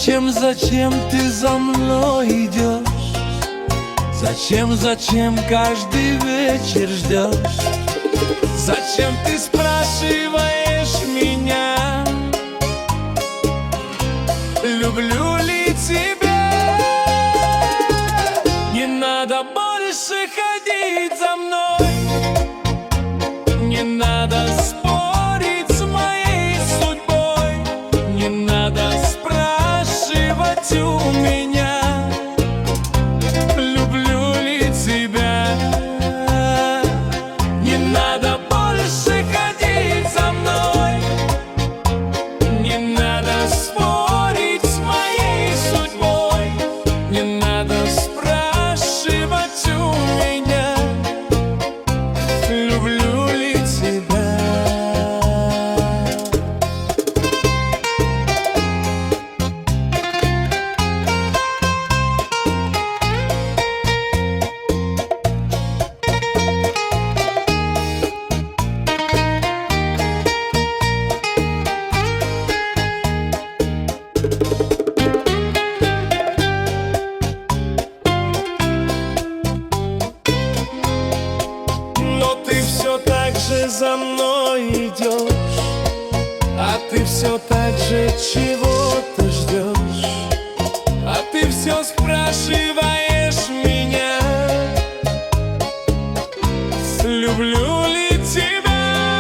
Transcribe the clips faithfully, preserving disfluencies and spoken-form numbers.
Зачем, зачем ты за мной идешь? Зачем, зачем каждый вечер ждешь? Зачем ты спрашиваешь меня, люблю ли тебя? Не надо больше ходить за мной, не надо спорить с моей судьбой, не надо спрашивать у меня, люблю ли тебя. Не надо больше ходить за мной, не надо спорить с моей судьбой, не надо спрашивать у меня, люблю ли тебя. Все так же за мной идешь, а ты все так же чего-то ждешь, а ты все спрашиваешь меня, люблю ли тебя.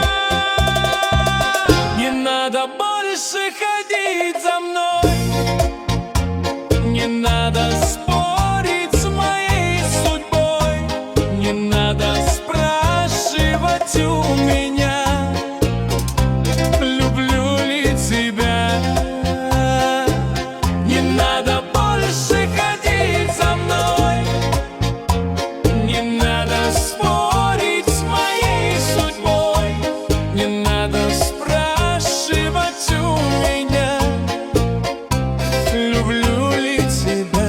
Не надо больше ходить за мной, не надо спорить с моей судьбой, не надо спрашивать у меня, люблю ли тебя. Не надо больше ходить за мной, не надо спорить с моей судьбой, не надо спрашивать у меня, люблю ли тебя.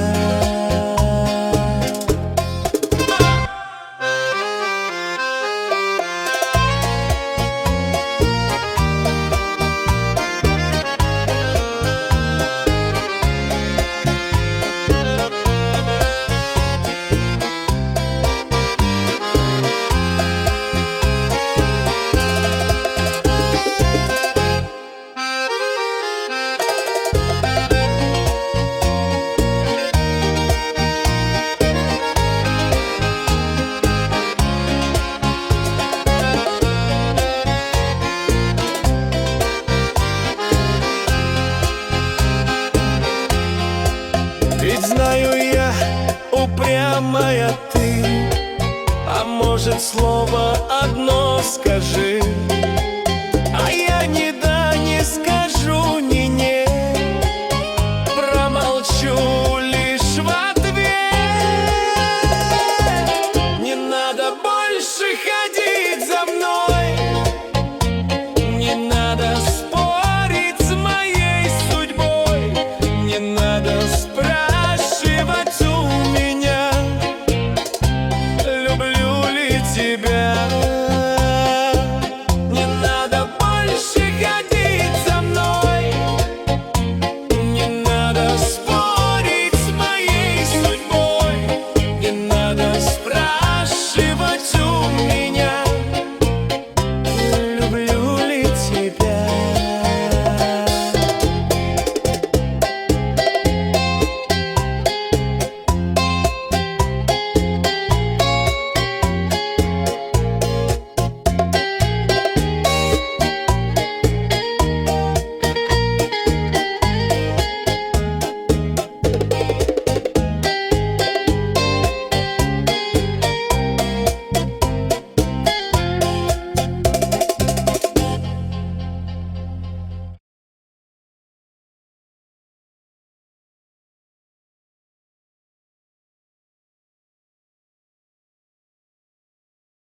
Ведь знаю я, упрямая ты, а может, слово одно скажи,